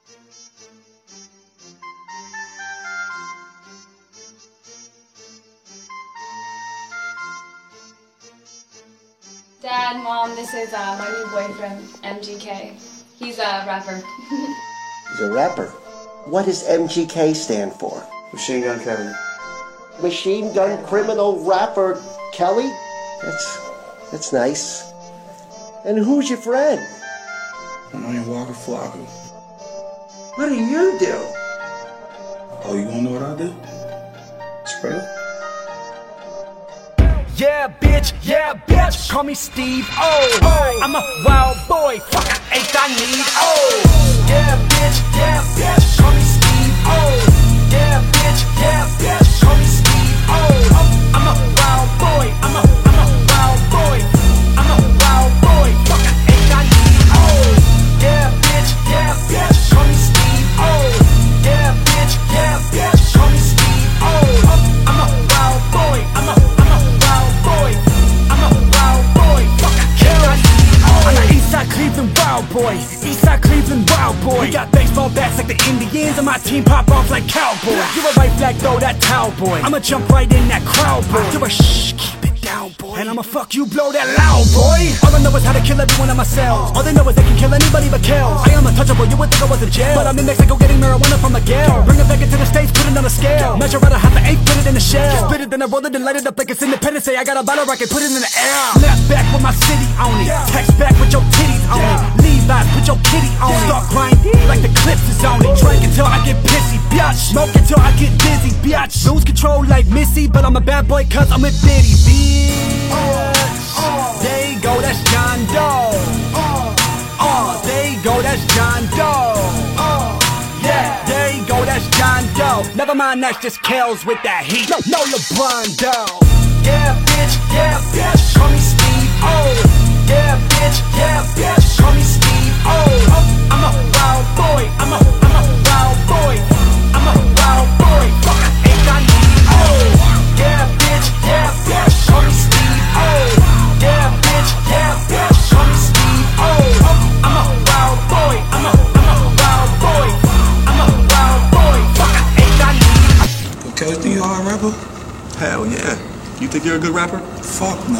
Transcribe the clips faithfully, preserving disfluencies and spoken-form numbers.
Dad, Mom, this is uh, my new boyfriend, M G K. He's a rapper. He's a rapper. What does M G K stand for? Machine Gun Kelly. Machine Gun Criminal Rapper Kelly? That's, that's nice. And who's your friend? My name Walker Flocka. What do you do? Oh, you wanna know what I do? Straight up. Yeah, bitch, yeah, bitch, call me Steve O. Oh, I'm a wild boy, fuck, I ain't I need oh. Yeah, bitch, yeah, bitch, call me Steve O. Yeah, bitch, yeah, bitch, call me Steve O. Oh, I'm a wild boy, I'm a, I'm a wild boy. I'm a wild boy, fuck, I ain't I need oh. Yeah, bitch, yeah, bitch, call me Steve O. Yeah, bitch, yeah, bitch, call me Steve O. Oh, I'm a wild boy, I'm a Eastside Cleveland wild boy, Eastside Cleveland wild boy. We got baseball bats like the Indians, and my team pop off like cowboys. You're a right flag, throw that towel boy. I'ma jump right in that crowd boy. You're a shh, keep it down boy. And I'ma fuck you, blow that loud boy. All I know is how to kill everyone in my cells. All they know is they can kill anybody but kills. I am untouchable, you would think I was in jail, but I'm in Mexico getting marijuana from Miguel. Bring it back into the States, put it on a scale. Measure out a half an eight, put it in a shell. Split it, then I roll it and light it up like it's Independence Day. I got a bottle rocket, put it in the air. Snap back with my city on it. Text back with your titties on it. Levi's, put your kitty on it. Start grinding like the clips is on it. Drink until I get pissy, biatch. Smoke until I get dizzy, biatch. Lose control like Missy, but I'm a bad boy cause I'm with Biddy, bitch. There you go, that's John Doe. Uh, there you go, that's John Doe. Yeah, there you go, that's John Doe. Never mind, that's just Kells with that heat. No, no LeBron Doe. Yeah, bitch, yeah, bitch, call me Steve O. Yeah, bitch, yeah, bitch, call me Steve O. Oh, I'm a wild boy, I'm a, I'm a wild boy. I'm a wild boy, fuck, ain't I need oh. Yeah, bitch, yeah, bitch, call me Steve O. Yeah, bitch, yeah, bitch, call me Steve O. Oh, I'm a wild boy, I'm a, I'm a wild boy. I'm a wild boy, fuck, ain't I need Yo, Kelly, think you a hard rapper? Hell yeah. You think you're a good rapper? Fuck no.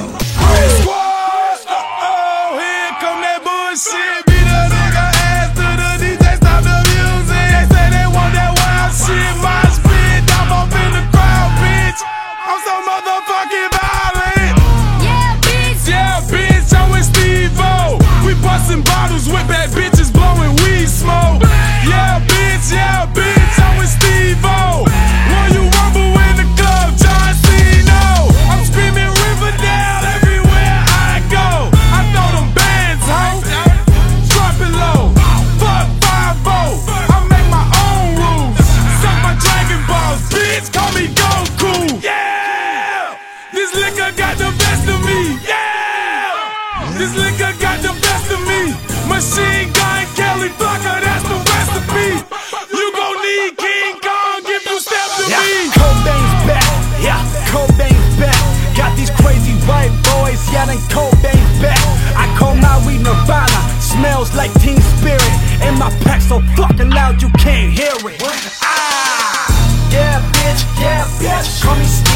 Shit, beat a nigga ass to the D J, stop the music. They say they want that wild shit. My spit, I'm up in the crowd, bitch. I'm so motherfucking violent. Yeah, bitch. Yeah, bitch, I'm with Steve-O. We bustin' bottles with bad bitches, blowing weed smoke. Yeah, bitch, yeah, bitch, I'm with Steve-O. When you rumble in the club, John Cena. I'm screaming Riverdale everywhere I go. I throw them bands, ho. Drop it low, fuck five oh. I make my own rules. Suck my Dragon Balls, bitch, call me Goku. Yeah, this liquor got the best of me. Yeah, this liquor got the best of me. Machine Gun Kelly Flocka, that's the recipe. You gon' need King Kong if you step to yeah. me. Cobain's back, yeah, Cobain's back. Got these crazy white boys yelling Cobain's back. I call my weed Nirvana. Smells like Teen Spirit. And my pack so fucking loud you can't hear it. Ah, yeah, bitch, yeah, bitch, call me